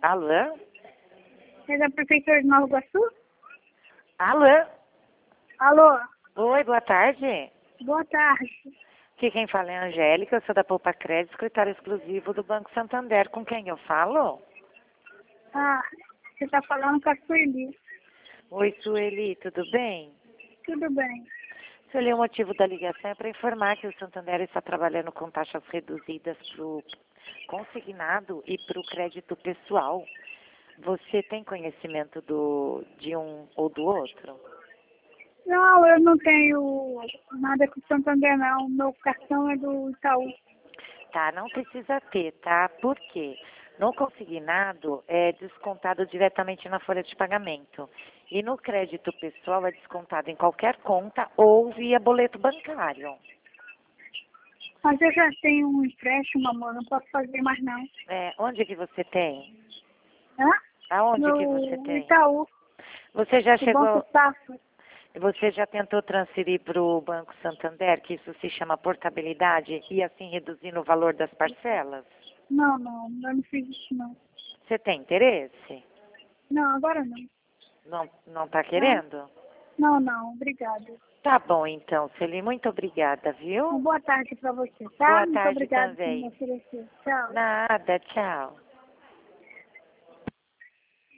Alô? É da Prefeitura de Nova Iguaçu? Alô? Alô, Oi, boa tarde. boa tarde. Aqui quem fala é a Angélica, eu sou da Poupa Crédito, escritório exclusivo do Banco Santander. Com quem eu falo? Ah, você está falando com a Sueli. Oi, Sueli, tudo bem? Tudo bem. Sueli, o motivo da ligação é para informar que o Santander está trabalhando com taxas reduzidas para o consignado e para o crédito pessoal. Você tem conhecimento de um ou do outro? Não, eu não tenho nada com o Santander, não. Meu cartão é do Itaú. Tá, não precisa ter, tá? Por quê? No consignado é descontado diretamente na folha de pagamento. E no crédito pessoal é descontado em qualquer conta ou via boleto bancário. Mas eu já tenho um empréstimo, amor, não posso fazer mais não. Onde que você tem? Hã? Aonde que você No tem? Itaú, Você já do Banco chegou, Safra. você já tentou transferir para o Banco Santander, que isso se chama portabilidade, e assim reduzindo o valor das parcelas? Não, eu não fiz isso não. Você tem interesse? Não, agora não. Não está Tá? querendo? Não, obrigada. Tá bom, então, Celi, muito obrigada, Uma viu? boa tarde para você, tá? Boa Muito tarde obrigada por me também. oferecer. Tchau. Nada, tchau.